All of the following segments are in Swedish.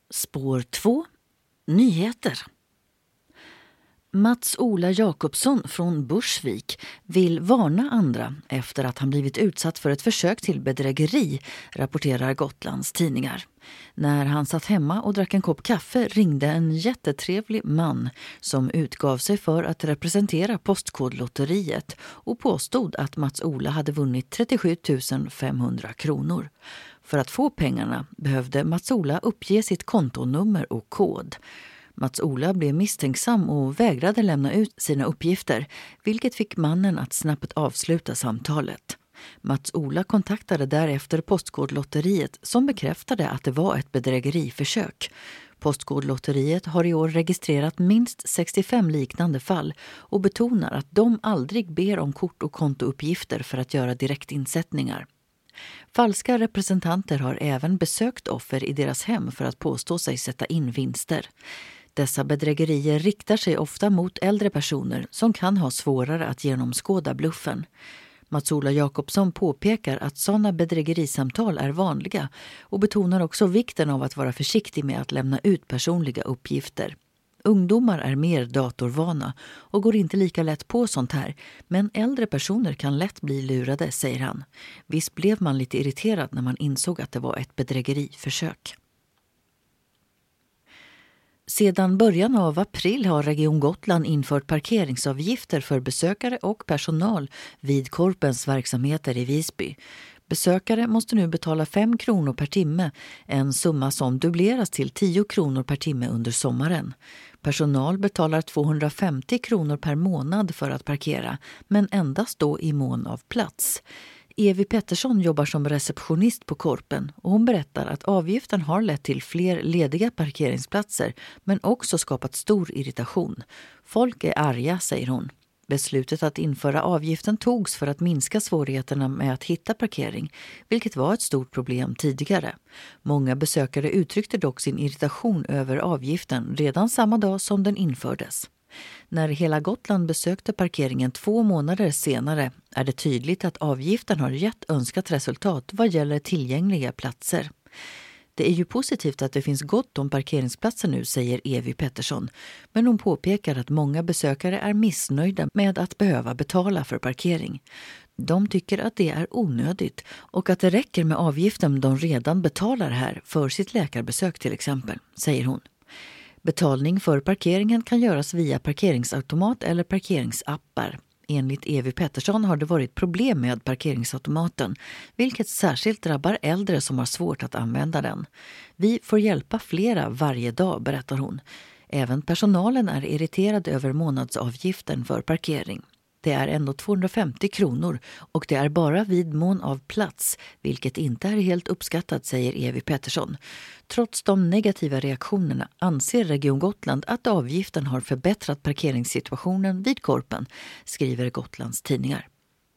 Spår 2. Nyheter. Mats-Ola Jakobsson från Bursvik vill varna andra efter att han blivit utsatt för ett försök till bedrägeri, rapporterar Gotlands tidningar. När han satt hemma och drack en kopp kaffe ringde en jättetrevlig man som utgav sig för att representera Postkodlotteriet och påstod att Mats-Ola hade vunnit 37 500 kronor. För att få pengarna behövde Mats-Ola uppge sitt kontonummer och kod. Mats-Ola blev misstänksam och vägrade lämna ut sina uppgifter, vilket fick mannen att snabbt avsluta samtalet. Mats-Ola kontaktade därefter Postkodlotteriet som bekräftade att det var ett bedrägeriförsök. Postkodlotteriet har i år registrerat minst 65 liknande fall och betonar att de aldrig ber om kort- och kontouppgifter för att göra direktinsättningar. Falska representanter har även besökt offer i deras hem för att påstå sig sätta in vinster. Dessa bedrägerier riktar sig ofta mot äldre personer som kan ha svårare att genomskåda bluffen. Mats-Ola Jakobsson påpekar att sådana bedrägerisamtal är vanliga och betonar också vikten av att vara försiktig med att lämna ut personliga uppgifter. Ungdomar är mer datorvana och går inte lika lätt på sånt här, men äldre personer kan lätt bli lurade, säger han. Visst blev man lite irriterad när man insåg att det var ett bedrägeriförsök. Sedan början av april har Region Gotland infört parkeringsavgifter för besökare och personal vid Korpens verksamheter i Visby. Besökare måste nu betala 5 kronor per timme, en summa som dubbleras till 10 kronor per timme under sommaren. Personal betalar 250 kronor per månad för att parkera, men endast då i mån av plats. Evi Pettersson jobbar som receptionist på Korpen och hon berättar att avgiften har lett till fler lediga parkeringsplatser men också skapat stor irritation. Folk är arga, säger hon. Beslutet att införa avgiften togs för att minska svårigheterna med att hitta parkering, vilket var ett stort problem tidigare. Många besökare uttryckte dock sin irritation över avgiften redan samma dag som den infördes. När hela Gotland besökte parkeringen 2 månader senare är det tydligt att avgiften har gett önskat resultat vad gäller tillgängliga platser. Det är ju positivt att det finns gott om parkeringsplatser nu, säger Evi Pettersson. Men hon påpekar att många besökare är missnöjda med att behöva betala för parkering. De tycker att det är onödigt och att det räcker med avgiften de redan betalar här för sitt läkarbesök till exempel, säger hon. Betalning för parkeringen kan göras via parkeringsautomat eller parkeringsappar. Enligt Evi Pettersson har det varit problem med parkeringsautomaten, vilket särskilt drabbar äldre som har svårt att använda den. Vi får hjälpa flera varje dag, berättar hon. Även personalen är irriterad över månadsavgiften för parkering. Det är ändå 250 kronor och det är bara vid mån av plats, vilket inte är helt uppskattat, säger Evi Pettersson. Trots de negativa reaktionerna anser Region Gotland att avgiften har förbättrat parkeringssituationen vid Korpen, skriver Gotlands tidningar.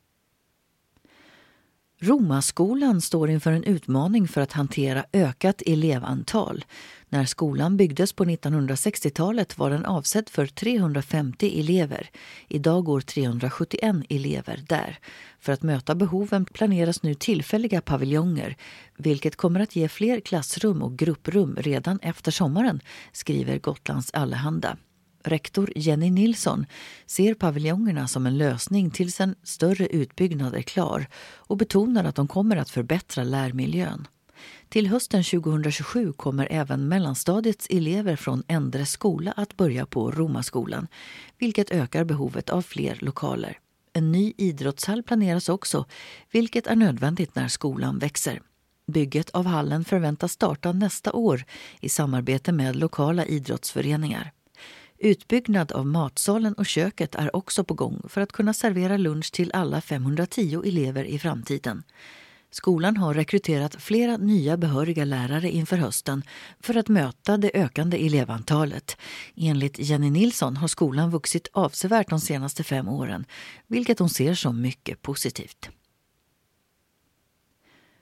Romaskolan står inför en utmaning för att hantera ökat elevantal. När skolan byggdes på 1960-talet var den avsedd för 350 elever. Idag går 371 elever där. För att möta behoven planeras nu tillfälliga paviljonger, vilket kommer att ge fler klassrum och grupprum redan efter sommaren, skriver Gotlands Allehanda. Rektor Jenny Nilsson ser paviljongerna som en lösning tills en större utbyggnad är klar och betonar att de kommer att förbättra lärmiljön. Till hösten 2027 kommer även mellanstadiets elever från Endre skola att börja på Romaskolan, vilket ökar behovet av fler lokaler. En ny idrottshall planeras också, vilket är nödvändigt när skolan växer. Bygget av hallen förväntas starta nästa år i samarbete med lokala idrottsföreningar. Utbyggnad av matsalen och köket är också på gång för att kunna servera lunch till alla 510 elever i framtiden. Skolan har rekryterat flera nya behöriga lärare inför hösten för att möta det ökande elevantalet. Enligt Jenny Nilsson har skolan vuxit avsevärt de senaste 5 åren, vilket hon ser som mycket positivt.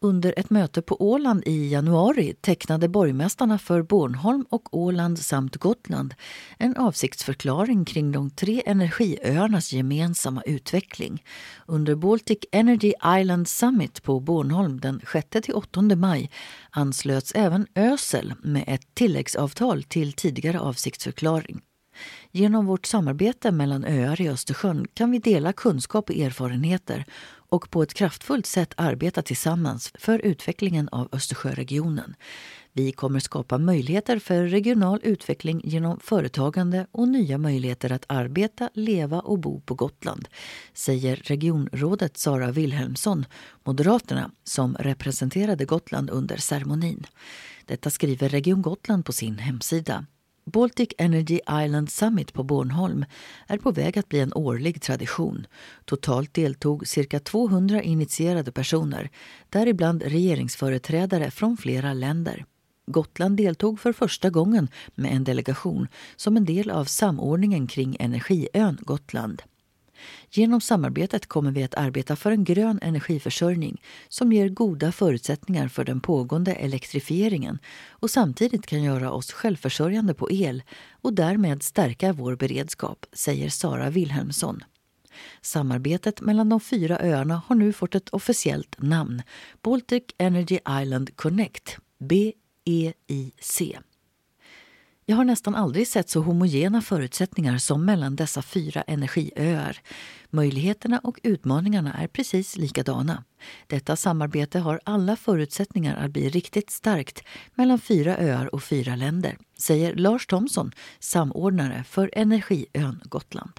Under ett möte på Åland i januari tecknade borgmästarna för Bornholm och Åland samt Gotland en avsiktsförklaring kring de 3 energiöarnas gemensamma utveckling. Under Baltic Energy Island Summit på Bornholm den 6-8 maj anslöts även Ösel med ett tilläggsavtal till tidigare avsiktsförklaring. Genom vårt samarbete mellan öar i Östersjön kan vi dela kunskap och erfarenheter och på ett kraftfullt sätt arbeta tillsammans för utvecklingen av Östersjöregionen. Vi kommer skapa möjligheter för regional utveckling genom företagande och nya möjligheter att arbeta, leva och bo på Gotland, säger regionrådet Sara Wilhelmsson, Moderaterna, som representerade Gotland under ceremonin. Detta skriver Region Gotland på sin hemsida. Baltic Energy Island Summit på Bornholm är på väg att bli en årlig tradition. Totalt deltog cirka 200 initierade personer, däribland regeringsföreträdare från flera länder. Gotland deltog för första gången med en delegation som en del av samordningen kring energiön Gotland. Genom samarbetet kommer vi att arbeta för en grön energiförsörjning som ger goda förutsättningar för den pågående elektrifieringen och samtidigt kan göra oss självförsörjande på el och därmed stärka vår beredskap, säger Sara Wilhelmsson. Samarbetet mellan de 4 öarna har nu fått ett officiellt namn, Baltic Energy Island Connect, BEIC. Jag har nästan aldrig sett så homogena förutsättningar som mellan dessa 4 energiöar. Möjligheterna och utmaningarna är precis likadana. Detta samarbete har alla förutsättningar att bli riktigt starkt mellan 4 öar och 4 länder, säger Lars Thomsson, samordnare för Energiön Gotland.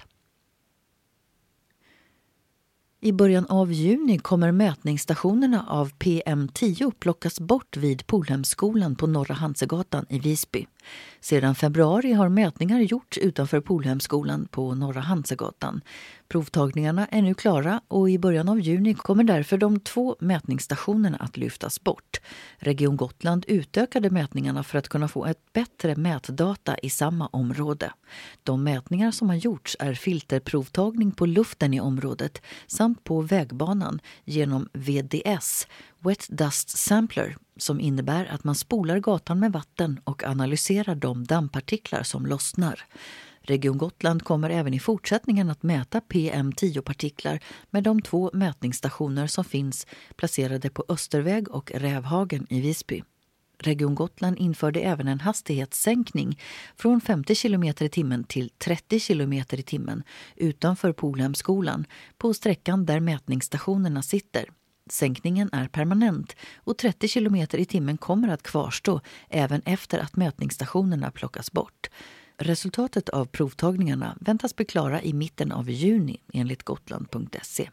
I början av juni kommer mätningsstationerna av PM10 plockas bort vid Polhemsskolan på Norra Hansegatan i Visby. Sedan februari har mätningar gjorts utanför Polhemsskolan på Norra Hansegatan. Provtagningarna är nu klara och i början av juni kommer därför de 2 mätningsstationerna att lyftas bort. Region Gotland utökade mätningarna för att kunna få ett bättre mätdata i samma område. De mätningar som har gjorts är filterprovtagning på luften i området samt på vägbanan genom VDS, Wet Dust Sampler, som innebär att man spolar gatan med vatten och analyserar de dammpartiklar som lossnar. Region Gotland kommer även i fortsättningen att mäta PM10-partiklar med de 2 mätningsstationer som finns placerade på Österväg och Rävhagen i Visby. Region Gotland införde även en hastighetssänkning från 50 km i timmen till 30 km i timmen utanför Polhemsskolan på sträckan där mätningsstationerna sitter. Sänkningen är permanent och 30 km i timmen kommer att kvarstå även efter att mätningsstationerna plockas bort. Resultatet av provtagningarna väntas bli klara i mitten av juni enligt gotland.se.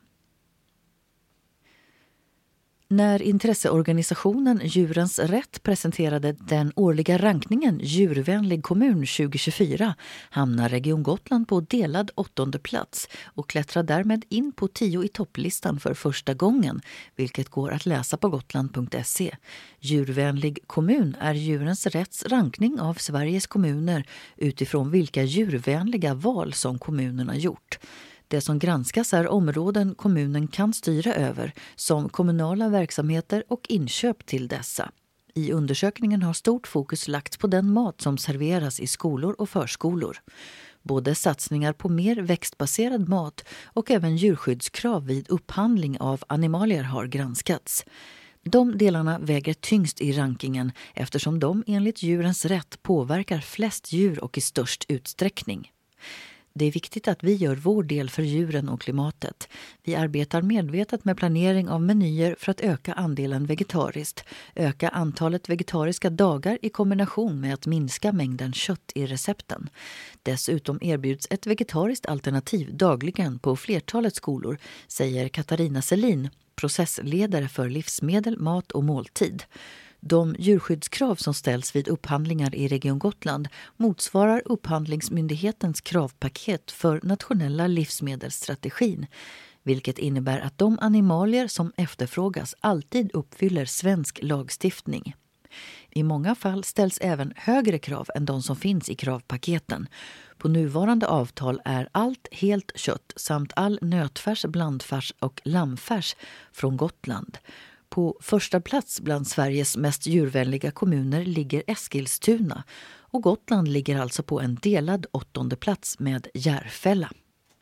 När intresseorganisationen Djurens Rätt presenterade den årliga rankningen Djurvänlig kommun 2024 hamnar Region Gotland på delad 8:e plats och klättrar därmed in på 10 i topplistan för första gången, vilket går att läsa på gotland.se. Djurvänlig kommun är Djurens Rätts rankning av Sveriges kommuner utifrån vilka djurvänliga val som kommunerna gjort. Det som granskas är områden kommunen kan styra över, som kommunala verksamheter och inköp till dessa. I undersökningen har stort fokus lagts på den mat som serveras i skolor och förskolor. Både satsningar på mer växtbaserad mat och även djurskyddskrav vid upphandling av animalier har granskats. De delarna väger tyngst i rankingen eftersom de enligt Djurens Rätt påverkar flest djur och i störst utsträckning. Det är viktigt att vi gör vår del för djuren och klimatet. Vi arbetar medvetet med planering av menyer för att öka andelen vegetariskt, öka antalet vegetariska dagar i kombination med att minska mängden kött i recepten. Dessutom erbjuds ett vegetariskt alternativ dagligen på flertalet skolor, säger Katarina Selin, processledare för livsmedel, mat och måltid. De djurskyddskrav som ställs vid upphandlingar i Region Gotland motsvarar Upphandlingsmyndighetens kravpaket för nationella livsmedelsstrategin, vilket innebär att de animalier som efterfrågas alltid uppfyller svensk lagstiftning. I många fall ställs även högre krav än de som finns i kravpaketen. På nuvarande avtal är allt helt kött samt all nötfärs, blandfärs och lammfärs från Gotland. På första plats bland Sveriges mest djurvänliga kommuner ligger Eskilstuna och Gotland ligger alltså på en delad 8:e plats med Järfälla.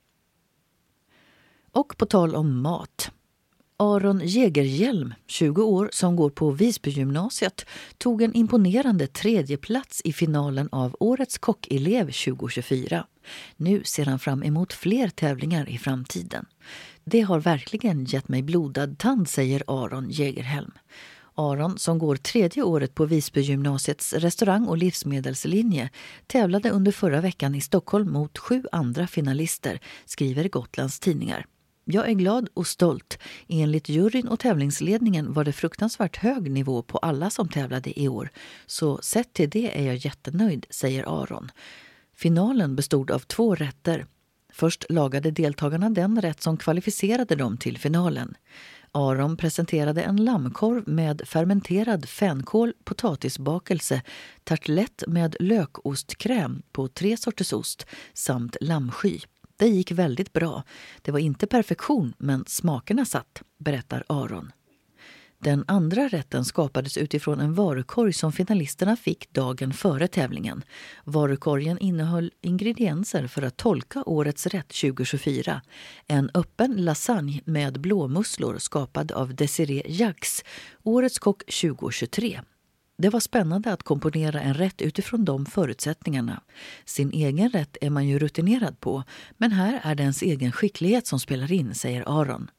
Och på tal om mat. Aron Jägerhielm, 20 år, som går på Visbygymnasiet, tog en imponerande 3:e plats i finalen av Årets kockelev 2024. Nu ser han fram emot fler tävlingar i framtiden. Det har verkligen gett mig blodad tand, säger Aron Jägerhielm. Aron, som går 3:e året på Visbygymnasiets restaurang- och livsmedelslinje, tävlade under förra veckan i Stockholm mot 7 andra finalister, skriver Gotlands tidningar. Jag är glad och stolt. Enligt juryn och tävlingsledningen var det fruktansvärt hög nivå på alla som tävlade i år. Så sett till det är jag jättenöjd, säger Aron. Finalen bestod av 2 rätter. Först lagade deltagarna den rätt som kvalificerade dem till finalen. Aron presenterade en lammkorv med fermenterad fänkål, potatisbakelse, tartlett med lökostkräm på 3 sorters ost samt lammsky. Det gick väldigt bra. Det var inte perfektion, men smakerna satt, berättar Aron. Den andra rätten skapades utifrån en varukorg som finalisterna fick dagen före tävlingen. Varukorgen innehöll ingredienser för att tolka årets rätt 2024. En öppen lasagne med blåmusslor skapad av Desiree Jax, årets kock 2023. Det var spännande att komponera en rätt utifrån de förutsättningarna. Sin egen rätt är man ju rutinerad på, men här är det ens egen skicklighet som spelar in, säger Aron.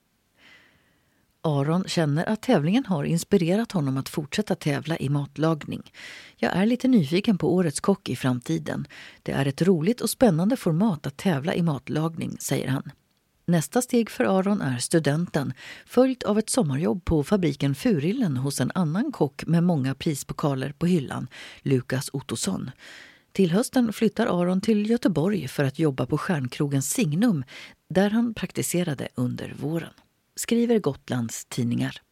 Aron känner att tävlingen har inspirerat honom att fortsätta tävla i matlagning. Jag är lite nyfiken på Årets kock i framtiden. Det är ett roligt och spännande format att tävla i matlagning, säger han. Nästa steg för Aron är studenten, följt av ett sommarjobb på fabriken Furillen hos en annan kock med många prispokaler på hyllan, Lukas Ottosson. Till hösten flyttar Aron till Göteborg för att jobba på stjärnkrogen Signum, där han praktiserade under våren, skriver Gotlands tidningar.